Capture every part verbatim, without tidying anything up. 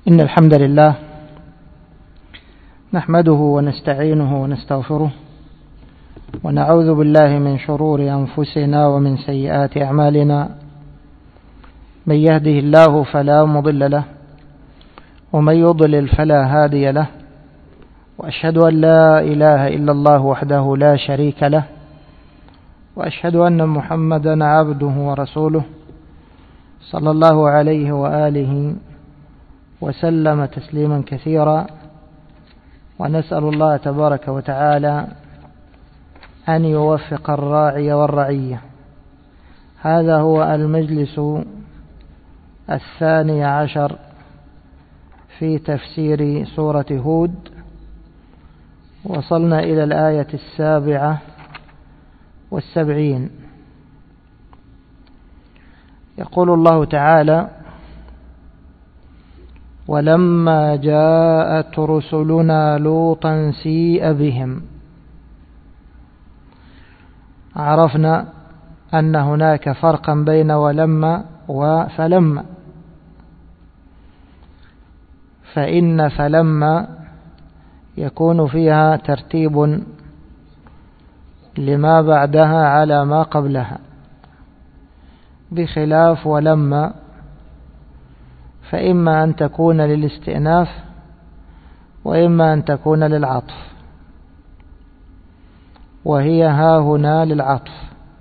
إن الحمد لله نحمده ونستعينه ونستغفره ونعوذ بالله من شرور أنفسنا ومن سيئات أعمالنا. من يهده الله فلا مضل له ومن يضلل فلا هادي له، وأشهد أن لا إله إلا الله وحده لا شريك له، وأشهد أن محمدا عبده ورسوله صلى الله عليه وآله وسلم تسليما كثيرا. ونسأل الله تبارك وتعالى أن يوفق الراعي والرعية. هذا هو المجلس الثاني عشر في تفسير سورة هود، وصلنا إلى الآية السابعة والسبعين. يقول الله تعالى: ولما جاءت رسلنا لوطا سيء بهم. عرفنا أن هناك فرقا بين ولما وفلما، فإن فلما يكون فيها ترتيب لما بعدها على ما قبلها، بخلاف ولما فإما أن تكون للاستئناف وإما أن تكون للعطف، وهي ها هنا للعطف،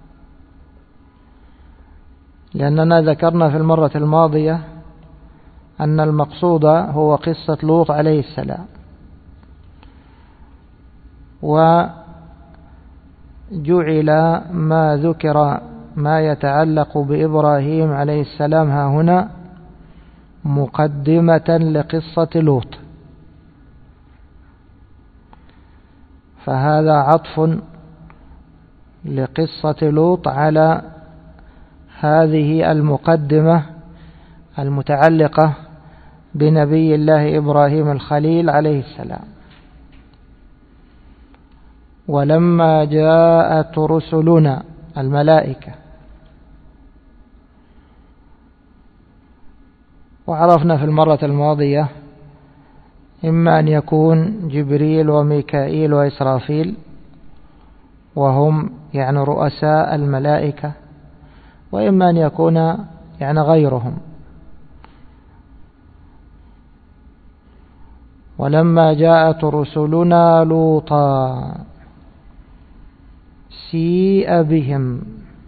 لأننا ذكرنا في المرة الماضية أن المقصود هو قصة لوط عليه السلام، وجعل ما ذكر ما يتعلق بإبراهيم عليه السلام ها هنا مقدمة لقصة لوط، فهذا عطف لقصة لوط على هذه المقدمة المتعلقة بنبي الله إبراهيم الخليل عليه السلام. ولما جاءت رسلنا الملائكة، وعرفنا في المرة الماضية إما أن يكون جبريل وميكائيل وإسرافيل، وهم يعني رؤساء الملائكة، وإما أن يكون يعني غيرهم. ولما جاءت رسلنا لوطا سيء بهم،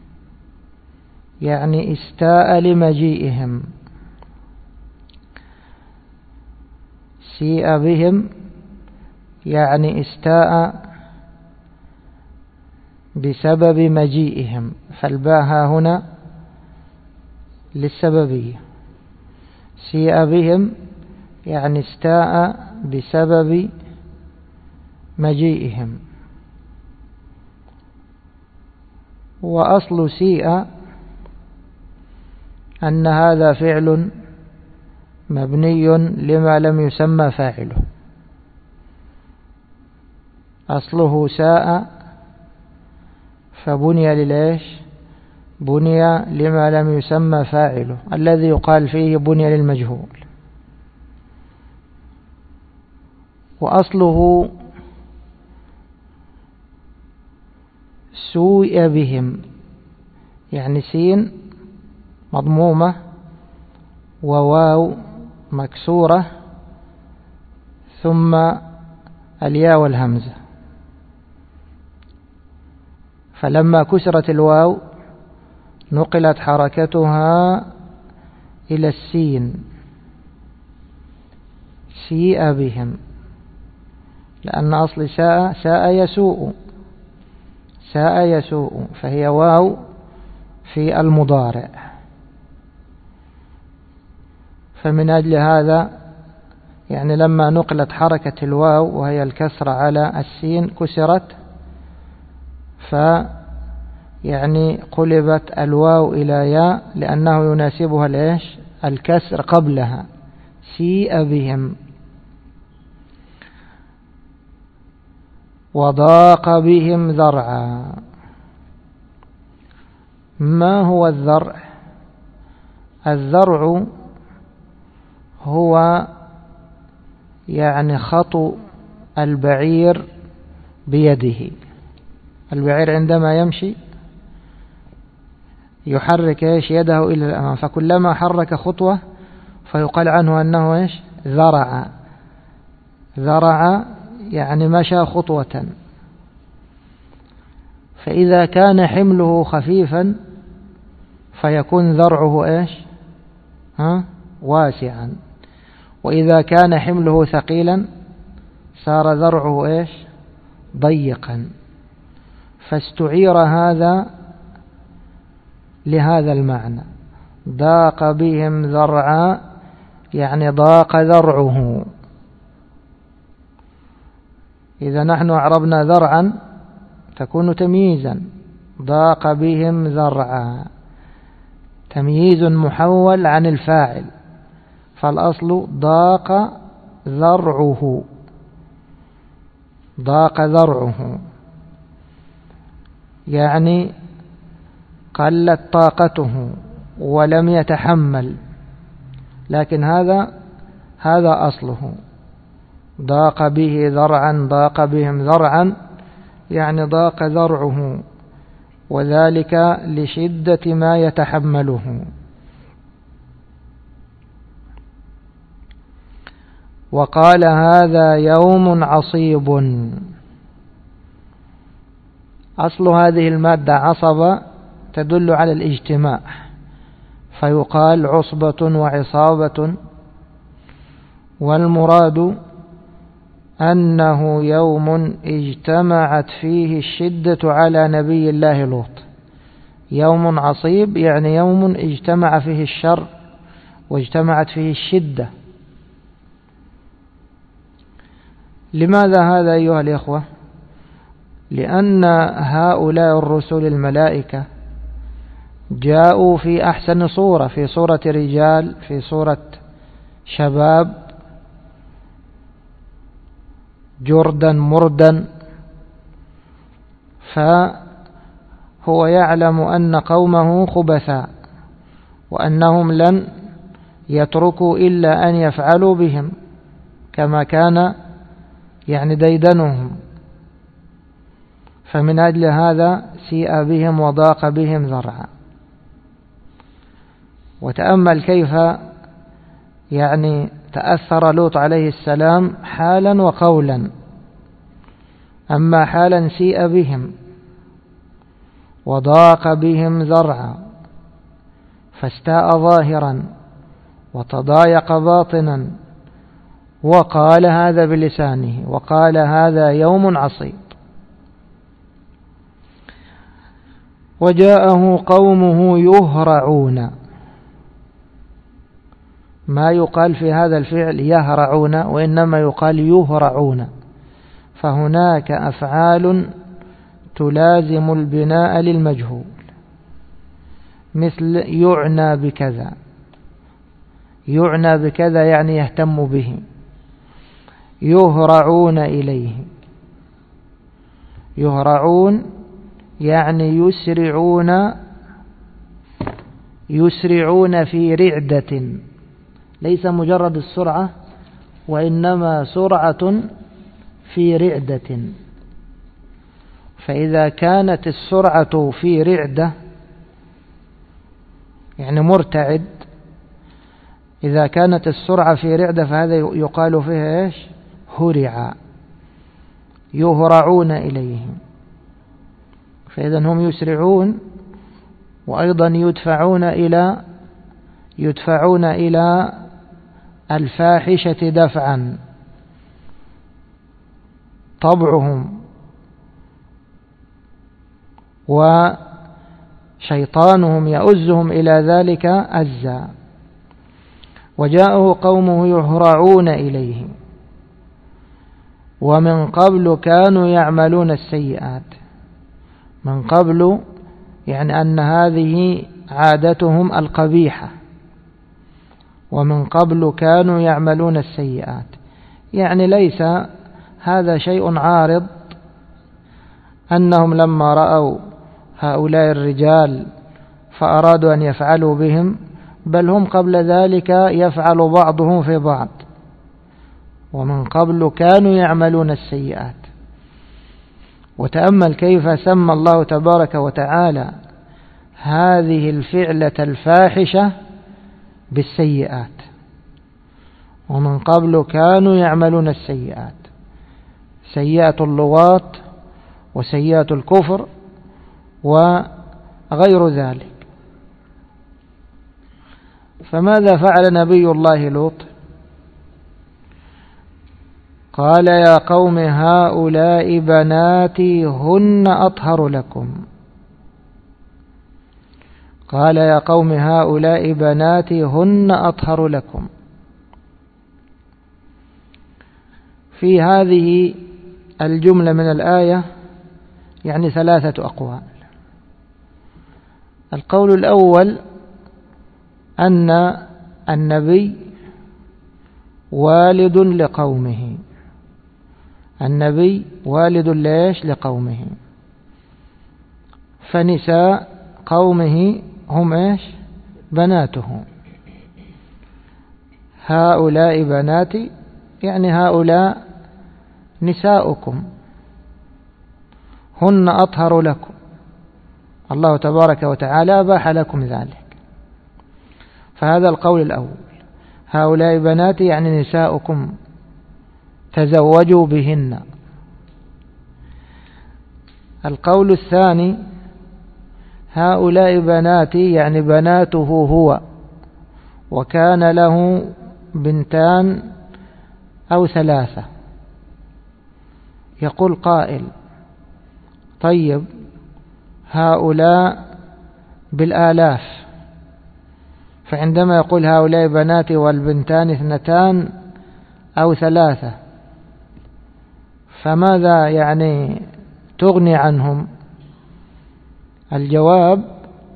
يعني استاء لمجيئهم. سيء بهم يعني استاء بسبب مجيئهم، فالباء هنا للسببية. سيء بهم يعني استاء بسبب مجيئهم. وأصل سيء أن هذا فعل مبني لما لم يسمى فاعله. أصله ساء فبني لليش؟ بني لما لم يسمى فاعله، الذي يقال فيه بني للمجهول. وأصله سوء بهم، يعني سين مضمومة وواو مكسورة ثم الياء والهمزة، فلما كسرت الواو نقلت حركتها إلى السين، سيء بهم، لأن أصل ساء ساء يسوء، ساء يسوء، فهي واو في المضارع. فمن أجل هذا يعني لما نقلت حركة الواو وهي الكسر على السين كسرت، فيعني قلبت الواو إلى ياء لأنه يناسبها الإيش؟ الكسر قبلها. سيء بهم. وضاق بهم ذرعا. ما هو الذرع؟ الذرع هو يعني خطو البعير بيده. البعير عندما يمشي يحرك إيش يده إلى الأمام، فكلما حرك خطوة فيقال عنه أنه إيش ذرع. ذرع يعني مشى خطوة. فإذا كان حمله خفيفا فيكون ذرعه إيش ها واسعا، وإذا كان حمله ثقيلا صار ذرعه إيش ضيقا. فاستعير هذا لهذا المعنى، ضاق بهم ذرعا يعني ضاق ذرعه. إذا نحن أعربنا ذرعا تكون تمييزا، ضاق بهم ذرعا تمييز محول عن الفاعل، فالأصل ضاق ذرعه، ضاق ذرعه يعني قلت طاقته ولم يتحمل، لكن هذا هذا أصله. ضاق به ذرعا، ضاق بهم ذرعا يعني ضاق ذرعه، وذلك لشدة ما يتحمله. وقال هذا يوم عصيب. أصل هذه المادة عصب تدل على الاجتماع، فيقال عصبة وعصابة، والمراد أنه يوم اجتمعت فيه الشدة على نبي الله لوط. يوم عصيب يعني يوم اجتمع فيه الشر واجتمعت فيه الشدة. لماذا هذا أيها الإخوة؟ لأن هؤلاء الرسل الملائكة جاءوا في أحسن صورة، في صورة رجال، في صورة شباب جردا مردا، فهو يعلم أن قومه خبثاء وأنهم لن يتركوا إلا أن يفعلوا بهم كما كان يعني ديدنهم، فمن أجل هذا سيء بهم وضاق بهم ذرعا. وتأمل كيف يعني تأثر لوط عليه السلام حالا وقولا. أما حالا سيء بهم وضاق بهم ذرعا، فاستاء ظاهرا وتضايق باطنا، وقال هذا بلسانه، وقال هذا يوم عصيب. وجاءه قومه يهرعون. ما يقال في هذا الفعل يهرعون، وإنما يقال يهرعون، فهناك أفعال تلازم البناء للمجهول، مثل يعنى بكذا. يعنى بكذا يعني يهتم به. يهرعون إليه. يهرعون يعني يسرعون، يسرعون في رعدة، ليس مجرد السرعة وإنما سرعة في رعدة. فإذا كانت السرعة في رعدة يعني مرتعد، إذا كانت السرعة في رعدة فهذا يقال فيها إيش؟ هرع. يهرعون إليهم. فإذا هم يسرعون، وأيضا يدفعون إلى يدفعون إلى الفاحشة دفعا. طبعهم وشيطانهم يؤزهم إلى ذلك أزا. وجاءه قومه يهرعون إليه، ومن قبل كانوا يعملون السيئات. من قبل يعني أن هذه عادتهم القبيحة، ومن قبل كانوا يعملون السيئات، يعني ليس هذا شيء عارض أنهم لما رأوا هؤلاء الرجال فأرادوا أن يفعلوا بهم، بل هم قبل ذلك يفعل بعضهم في بعض، ومن قبل كانوا يعملون السيئات. وتأمل كيف سمى الله تبارك وتعالى هذه الفعلة الفاحشة بالسيئات. ومن قبل كانوا يعملون السيئات، سيئة اللواط وسيئة الكفر وغير ذلك. فماذا فعل نبي الله لوط؟ قال يا قوم هؤلاء بناتي هن أطهر لكم. قال يا قوم هؤلاء بناتي هن أطهر لكم. في هذه الجملة من الآية يعني ثلاثة أقوال. القول الأول أن النبي والد لقومه، النبي والد ليش لقومه، فنساء قومه هم إيش بناته. هؤلاء بناتي يعني هؤلاء نساؤكم هن أطهر لكم، الله تبارك وتعالى أباح لكم ذلك. فهذا القول الأول، هؤلاء بناتي يعني نساؤكم تزوجوا بهن. القول الثاني هؤلاء بناتي يعني بناته هو، وكان له بنتان أو ثلاثة. يقول قائل طيب هؤلاء بالآلاف، فعندما يقول هؤلاء بناتي والبنتان اثنتان أو ثلاثة فماذا يعني تغني عنهم؟ الجواب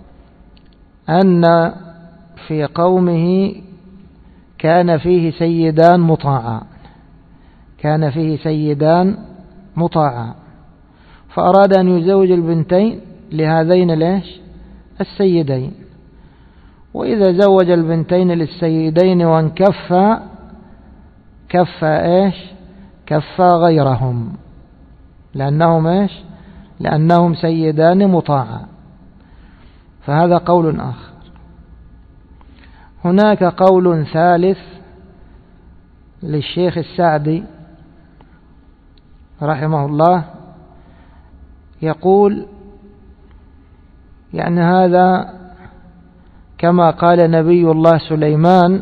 أن في قومه كان فيه سيدان مطاعان، كان فيه سيدان مطاعان، فأراد أن يزوج البنتين لهذين ليش السيدين. وإذا زوج البنتين للسيدين وانكفى كفى إيش كفى غيرهم، لأنهم إيش لأنهم سيدان مطاعان. فهذا قول آخر. هناك قول ثالث للشيخ السعدي رحمه الله، يقول يعني هذا كما قال نبي الله سليمان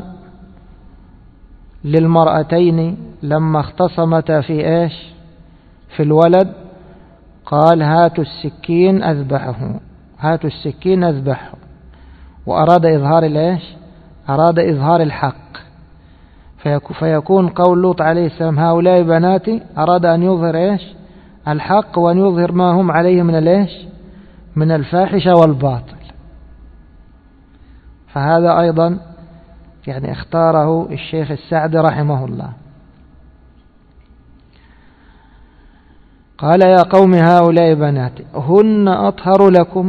للمرأتين لما اختصمتا في إيش في الولد، قال هاتوا السكين أذبحه، هاتوا السكين أذبحه، وأراد إظهار الإيش أراد إظهار الحق. فيكون قول لوط عليه السلام هؤلاء بناتي أراد أن يظهر إيش الحق، وأن يظهر ما هم عليه من الإيش من الفاحشة والباطل. فهذا أيضا يعني اختاره الشيخ السعدي رحمه الله. قال يا قوم هؤلاء بناتي هن أطهر لكم،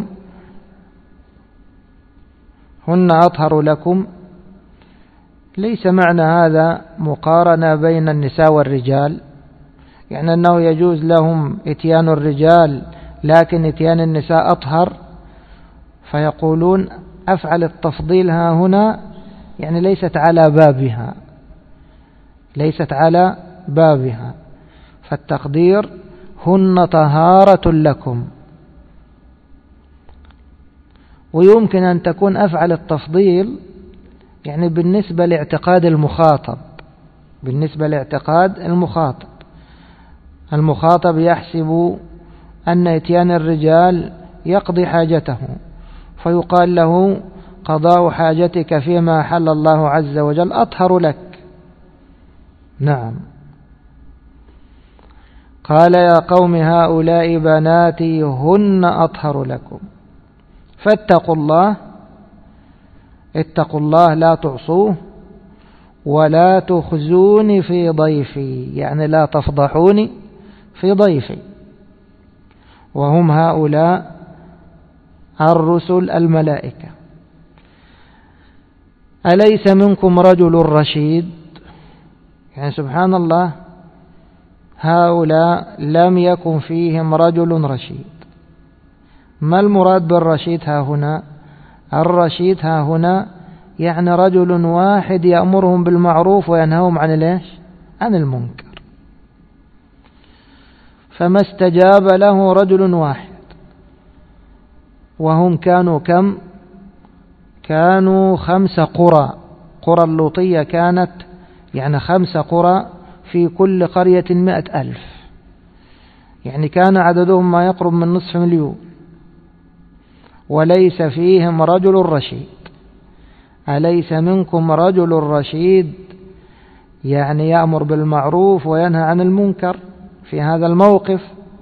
هن أطهر لكم ليس معنى هذا مقارنة بين النساء والرجال، يعني أنه يجوز لهم إتيان الرجال لكن إتيان النساء أطهر. فيقولون أفعل التفضيل ها هنا يعني ليست على بابها، ليست على بابها، فالتقدير هن طهارة لكم. ويمكن أن تكون أفعل التفضيل يعني بالنسبة لاعتقاد المخاطب، بالنسبة لاعتقاد المخاطب المخاطب يحسب أن إتيان الرجال يقضي حاجته، فيقال له قضاء حاجتك فيما حل الله عز وجل أطهر لك. نعم. قال يا قوم هؤلاء بناتي هن أطهر لكم فاتقوا الله، اتقوا الله لا تعصوه، ولا تخزوني في ضيفي يعني لا تفضحوني في ضيفي. وهم هؤلاء الرسل الملائكة. أليس منكم رجل رشيد؟ يعني سبحان الله، هؤلاء لم يكن فيهم رجل رشيد. ما المراد بالرشيد ها هنا؟ الرشيد ها هنا يعني رجل واحد يأمرهم بالمعروف وينهاهم عن الايش؟ عن المنكر. فما استجاب له رجل واحد، وهم كانوا كم؟ كانوا خمس قرى. قرى اللوطية كانت يعني خمس قرى، في كل قرية مئة ألف، يعني كان عددهم ما يقرب من نصف مليون، وليس فيهم رجل رشيد. أليس منكم رجل رشيد يعني يأمر بالمعروف وينهى عن المنكر في هذا الموقف؟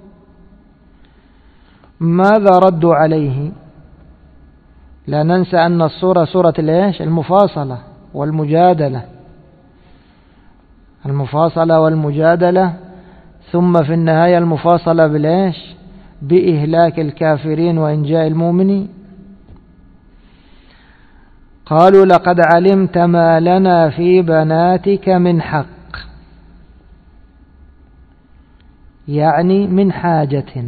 ماذا ردوا عليه؟ لا ننسى أن الصورة سورة الإيش؟ المفاصلة والمجادلة، المفاصلة والمجادلة، ثم في النهاية المفاصلة بالإيش؟ بإهلاك الكافرين وإنجاء المؤمنين. قالوا لقد علمت ما لنا في بناتك من حق، يعني من حاجة.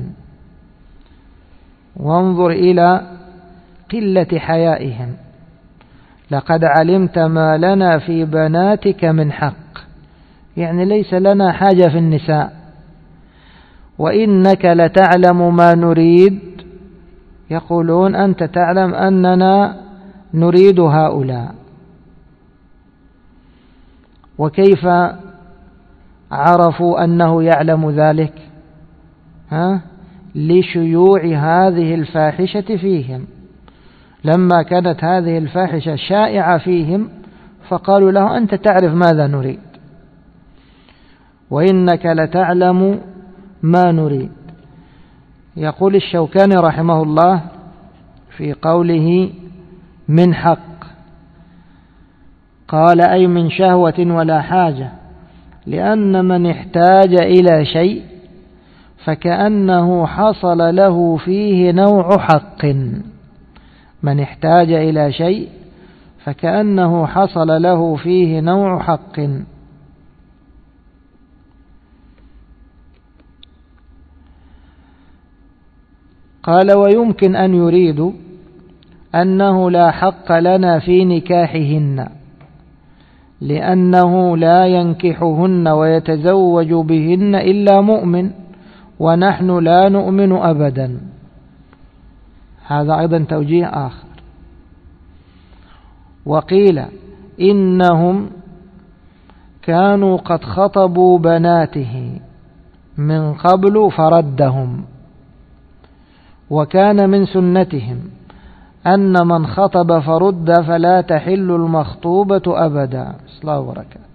وانظر إلى قلة حيائهم. لقد علمت ما لنا في بناتك من حق، يعني ليس لنا حاجة في النساء. وإنك لتعلم ما نريد، يقولون أنت تعلم أننا نريد هؤلاء. وكيف عرفوا أنه يعلم ذلك؟ ها؟ لشيوع هذه الفاحشة فيهم. لما كانت هذه الفاحشة شائعة فيهم فقالوا له أنت تعرف ماذا نريد، وإنك لتعلم ما نريد. يقول الشوكاني رحمه الله في قوله من حق، قال أي من شهوة ولا حاجة، لأن من احتاج إلى شيء فكأنه حصل له فيه نوع حق. من احتاج إلى شيء فكأنه حصل له فيه نوع حق. قال ويمكن أن يريدوا أنه لا حق لنا في نكاحهن، لأنه لا ينكحهن ويتزوج بهن إلا مؤمن، ونحن لا نؤمن أبدا. هذا أيضا توجيه آخر. وقيل إنهم كانوا قد خطبوا بناته من قبل فردهم، وكان من سنتهم أن من خطب فرد فلا تحل المخطوبة أبدا. الله وبركاته.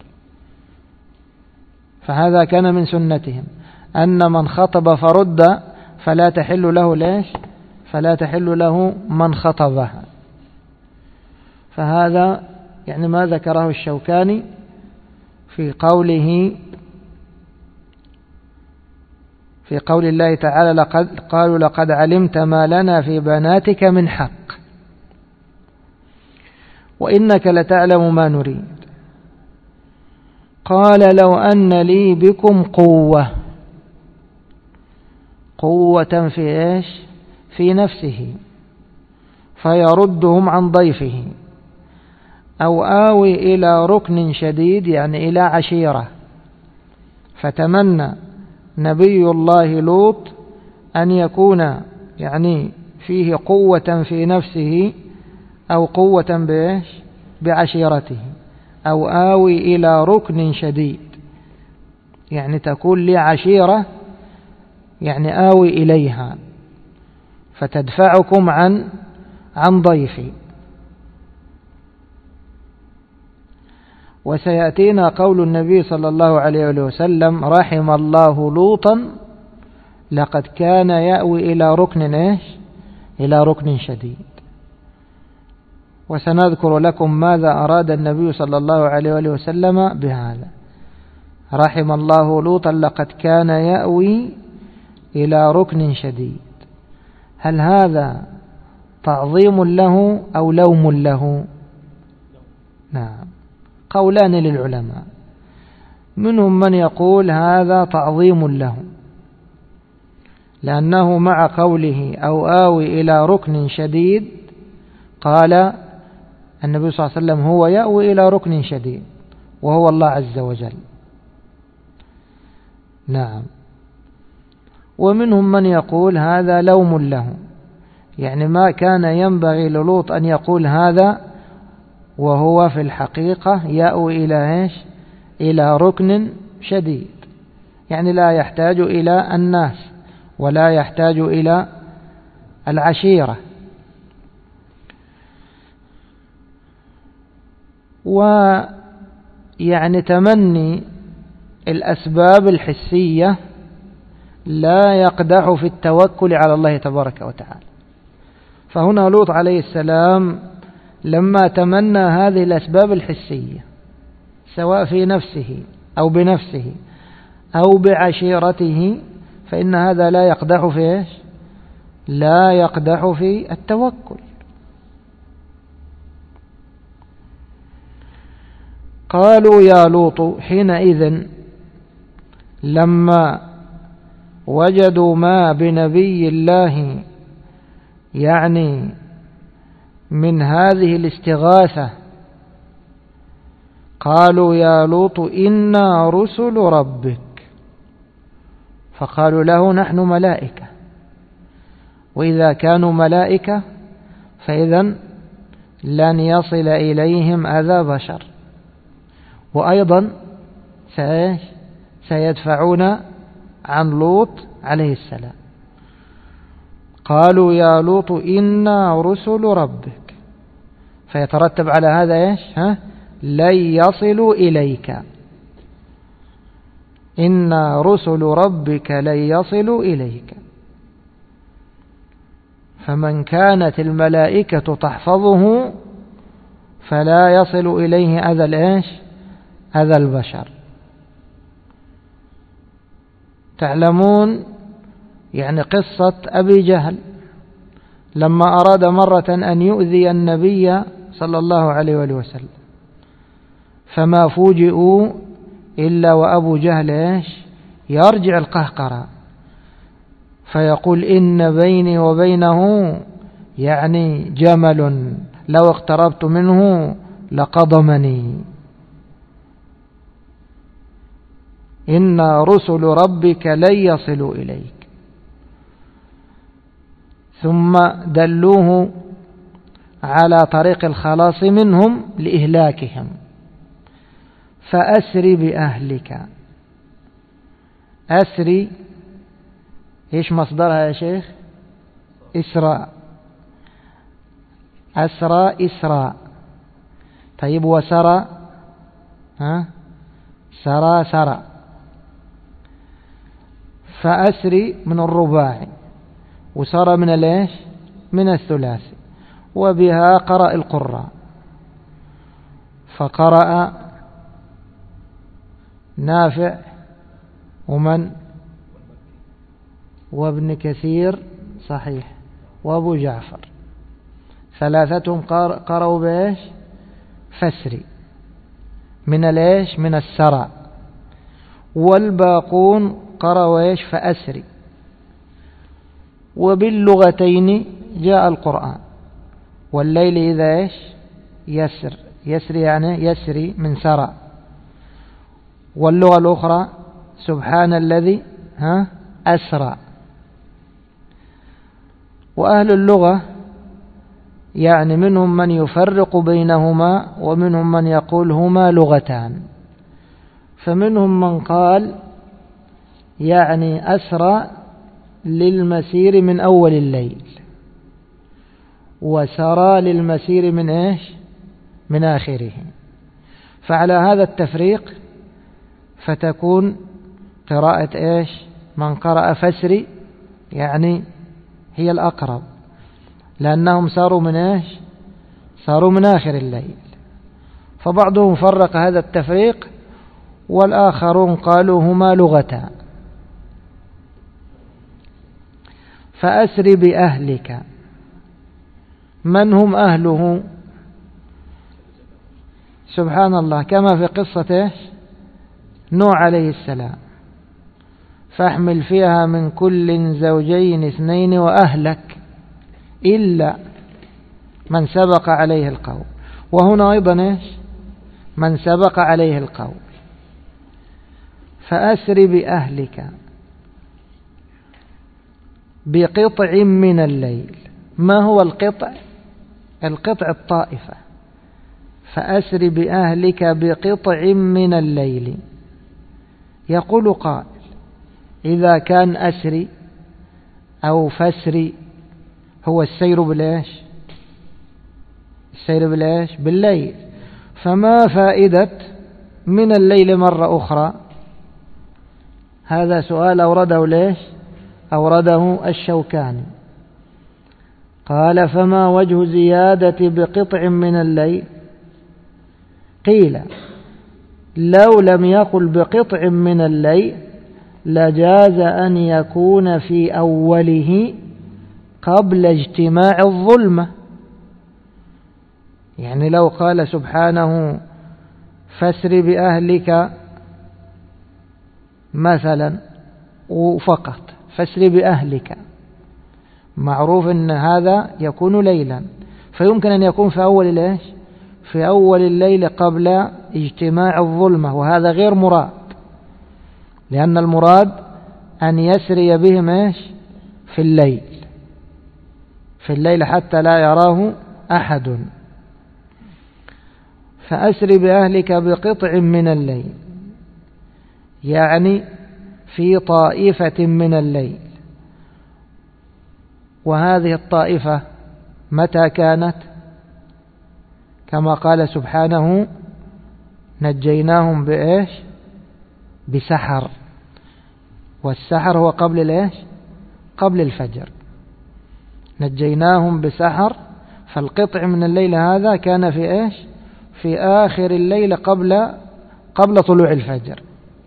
فهذا كان من سنتهم أن من خطب فرد فلا تحل له ليش؟ فلا تحل له من خطبها. فهذا يعني ما ذكره الشوكاني في قوله في قول الله تعالى لقد قالوا لقد علمت ما لنا في بناتك من حق، وإنك لتعلم ما نريد. قال لو أن لي بكم قوة، قوة في إيش؟ في نفسه، فيردهم عن ضيفه، أو آوي إلى ركن شديد يعني إلى عشيرة. فتمنى نبي الله لوط أن يكون يعني فيه قوة في نفسه أو قوة بإيش؟ بعشيرته، أو آوي إلى ركن شديد يعني تكون لي عشيرة، يعني آوي إليها فتدفعكم عن عن ضيفي. وسيأتينا قول النبي صلى الله عليه وسلم رحم الله لوطا لقد كان يأوي إلى ركن إيش؟ إلى ركن شديد. وسنذكر لكم ماذا أراد النبي صلى الله عليه وسلم بهذا. رحم الله لوطا لقد كان يأوي إلى ركن شديد. هل هذا تعظيم له أو لوم له؟ نعم، قولان للعلماء. منهم من يقول هذا تعظيم له، لأنه مع قوله أو آوي إلى ركن شديد قال النبي صلى الله عليه وسلم هو يأوي إلى ركن شديد وهو الله عز وجل. نعم. ومنهم من يقول هذا لوم له، يعني ما كان ينبغي للوط أن يقول هذا وهو في الحقيقة يأوي إلى إيش؟ إلى ركن شديد، يعني لا يحتاج إلى الناس ولا يحتاج إلى العشيرة. ويعني تمني الأسباب الحسية لا يقدح في التوكل على الله تبارك وتعالى. فهنا لوط عليه السلام لما تمنى هذه الأسباب الحسية سواء في نفسه أو بنفسه أو بعشيرته فإن هذا لا يقدح في إيش؟ لا يقدح في التوكل. قالوا يا لوط حينئذ لما وجدوا ما بنبي الله يعني من هذه الاستغاثة قالوا يا لوط إنا رسل ربك، فقالوا له نحن ملائكة، وإذا كانوا ملائكة فإذا لن يصل إليهم أذى بشر، وأيضا سيدفعون عن لوط عليه السلام. قالوا يا لوط إنا رسل ربك، فيترتب على هذا إيش؟ ها؟ لن يصلوا إليك، إنا رسل ربك لن يصلوا إليك. فمن كانت الملائكة تحفظه فلا يصل إليه أذى الإيش؟ أذى البشر. تعلمون يعني قصة أبي جهل لما أراد مرة أن يؤذي النبي صلى الله عليه وآله وسلم، فما فوجئوا إلا وأبو جهل إيش؟ يرجع القهقرة فيقول إن بيني وبينه يعني جمل لو اقتربت منه لقضمني، إن رسل ربك لن يصلوا إليك. ثم دلوه على طريق الخلاص منهم لإهلاكهم، فأسري بأهلك. أسري إيش مصدرها يا شيخ؟ إسراء. أسرى إسراء. طيب وسرى؟ ها؟ سرى سرى. فأسري من الرباعي وسرى من الإيش؟ من الثلاثي، وبها قرأ القراء، فقرأ نافع ومن وابن كثير صحيح وابو جعفر، ثلاثتهم قرأوا بإيش؟ فسري من الإيش؟ من السرى. والباقون قرأوا إيش؟ فأسري. وباللغتين جاء القرآن، والليل إذا إيش؟ يسر. يسري يعني يسري من سرى. واللغة الأخرى سبحان الذي ها أسرى. وأهل اللغة يعني منهم من يفرق بينهما ومنهم من يقول هما لغتان. فمنهم من قال يعني أسرى للمسير من أول الليل، وسرى للمسير من إيش؟ من آخره. فعلى هذا التفريق فتكون قراءة إيش؟ من قرأ فسري يعني هي الأقرب، لأنهم صاروا من إيش؟ صاروا من آخر الليل. فبعضهم فرق هذا التفريق والآخرون قالوا هما لغتان. فأسر بأهلك. من هم أهله؟ سبحان الله، كما في قصة إيش؟ نوح عليه السلام: فاحمل فيها من كل زوجين اثنين وأهلك إلا من سبق عليه القول. وهنا أيضا إيش؟ من سبق عليه القول. فأسر بأهلك بقطع من الليل. ما هو القطع؟ القطع الطائفة. فأسر بأهلك بقطع من الليل. يقول قائل: إذا كان أسري أو فسري هو السير بالإيش؟ السير بالإيش؟ بالليل. فما فائدة من الليل مرة أخرى؟ هذا سؤال أورده ليش؟ أورده الشوكاني. قال: فما وجه زيادة بقطع من الليل؟ قيل: لو لم يقل بقطع من الليل لجاز أن يكون في أوله قبل اجتماع الظلمة. يعني لو قال سبحانه: فاسر بأهلك مثلا وفقط، فاسر بأهلك، معروف أن هذا يكون ليلا، فيمكن أن يكون في أول ليش؟ في أول الليل قبل اجتماع الظلمة، وهذا غير مراد، لأن المراد أن يسري بهم إيش؟ في الليل، في الليل حتى لا يراه أحد. فأسر بأهلك بقطع من الليل، يعني في طائفة من الليل. وهذه الطائفة متى كانت؟ كما قال سبحانه: نجيناهم بإيش؟ بسحر. والسحر هو قبل الإيش؟ قبل الفجر. نجيناهم بسحر. فالقطع من الليل هذا كان في إيش؟ في آخر الليل قبل قبل طلوع الفجر.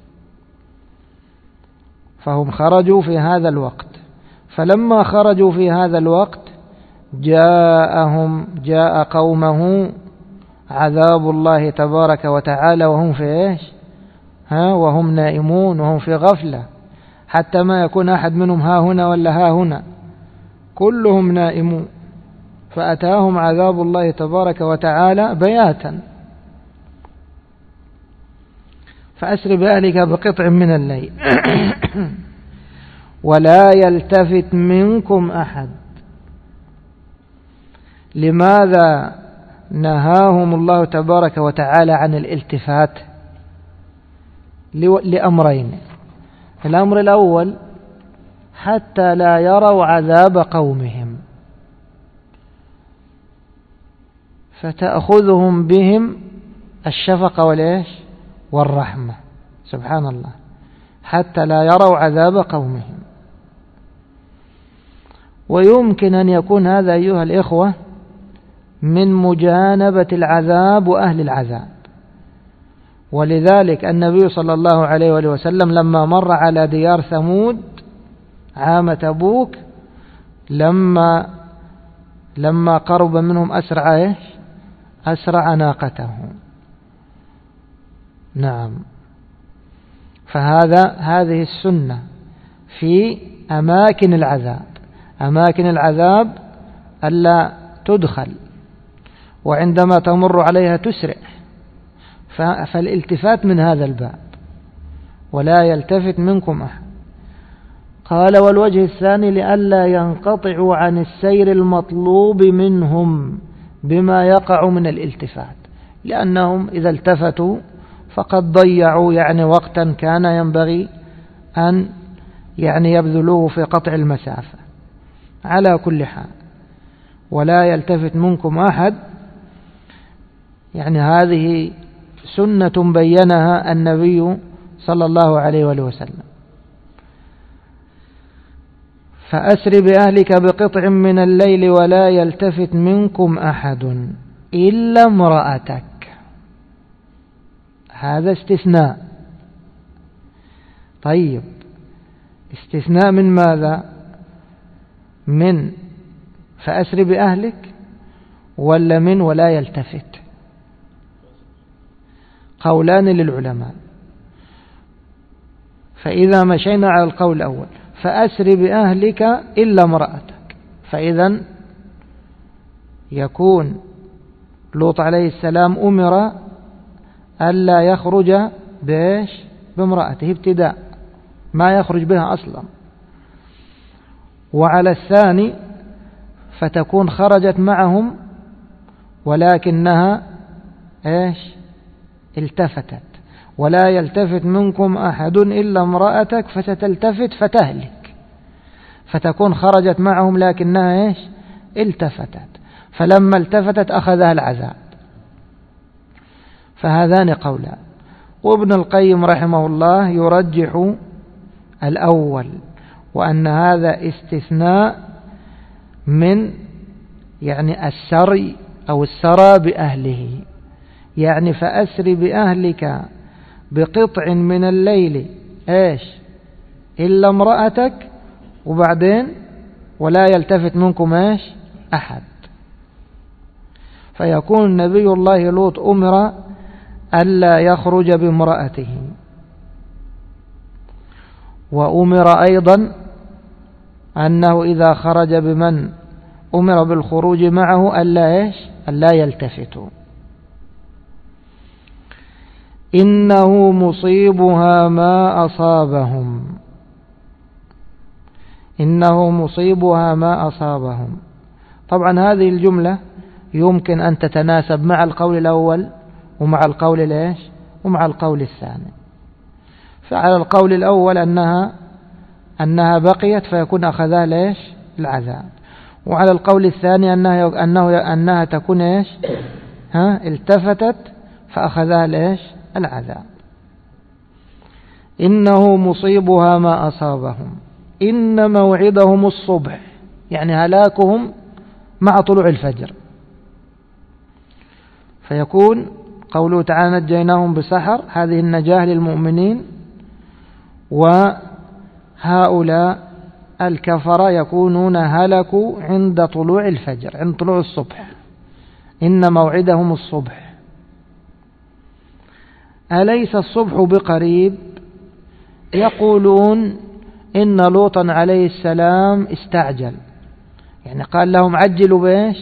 فهم خرجوا في هذا الوقت. فلما خرجوا في هذا الوقت جاءهم جاء قومه عذاب الله تبارك وتعالى وهم في إيش؟ ها وهم نائمون وهم في غفلة، حتى ما يكون أحد منهم ها هنا ولا ها هنا، كلهم نائمون. فأتاهم عذاب الله تبارك وتعالى بياتا. فأسر بأهلك بقطع من الليل ولا يلتفت منكم أحد. لماذا نهاهم الله تبارك وتعالى عن الالتفات؟ لأمرين. الأمر الأول: حتى لا يروا عذاب قومهم، فتأخذهم بهم الشفقة والإيش؟ والرحمة. سبحان الله، حتى لا يروا عذاب قومهم. ويمكن أن يكون هذا أيها الإخوة من مجانبة العذاب وأهل العذاب. ولذلك النبي صلى الله عليه وآله وسلم لما مر على ديار ثمود عام تبوك، لما لما قرب منهم أسرع إيش؟ أسرع ناقته. نعم. فهذا هذه السنة في أماكن العذاب. أماكن العذاب ألا تدخل، وعندما تمر عليها تسرع. فالالتفات من هذا الباب: ولا يلتفت منكم أحد. قال: والوجه الثاني: لئلا ينقطعوا عن السير المطلوب منهم بما يقع من الالتفات، لأنهم إذا التفتوا فقد ضيعوا يعني وقتا كان ينبغي أن يعني يبذلوه في قطع المسافة. على كل حال، ولا يلتفت منكم أحد، يعني هذه سنة بينها النبي صلى الله عليه وآله وسلم. فأسر بأهلك بقطع من الليل ولا يلتفت منكم أحد إلا امرأتك. هذا استثناء. طيب، استثناء من ماذا؟ من فأسر بأهلك ولا من ولا يلتفت؟ قولان للعلماء. فإذا مشينا على القول الأول فأسر بأهلك إلا امرأتك، فإذا يكون لوط عليه السلام أمر ألا يخرج بإيش؟ بامرأته ابتداء، ما يخرج بها أصلا. وعلى الثاني فتكون خرجت معهم ولكنها إيش؟ التفتت، ولا يلتفت منكم أحد إلا امرأتك فستلتفت فتهلك، فتكون خرجت معهم لكنها إيش؟ التفتت، فلما التفتت أخذها العذاب. فهذان قولان. وابن القيم رحمه الله يرجح الأول، وأن هذا استثناء من يعني السري أو السرى بأهله، يعني فأسر بأهلك بقطع من الليل إيش؟ إلا امرأتك، وبعدين ولا يلتفت منكم إيش؟ أحد. فيكون النبي الله لوط أمر ألا يخرج بامرأته، وأمر أيضا أنه إذا خرج بمن أمر بالخروج معه ألا إيش؟ ألا يلتفتوا. إنه مصيبها ما أصابهم، إنه مصيبها ما أصابهم. طبعا هذه الجملة يمكن أن تتناسب مع القول الأول ومع القول الإيش؟ ومع القول الثاني. فعلى القول الأول أنها أنها بقيت فيكون أخذها ليش؟ العذاب. وعلى القول الثاني أنها أنه أنها تكون إيش؟ ها التفتت فأخذها ليش؟ العذاب. إنه مصيبها ما أصابهم إن موعدهم الصبح، يعني هلاكهم مع طلوع الفجر. فيكون قوله تعالى نجيناهم بسحر، هذه النجاة للمؤمنين، وهؤلاء الكفرة يكونون هلكوا عند طلوع الفجر، عند طلوع الصبح. إن موعدهم الصبح. أليس الصبح بقريب؟ يقولون إن لوطا عليه السلام استعجل، يعني قال لهم عجلوا بإيش؟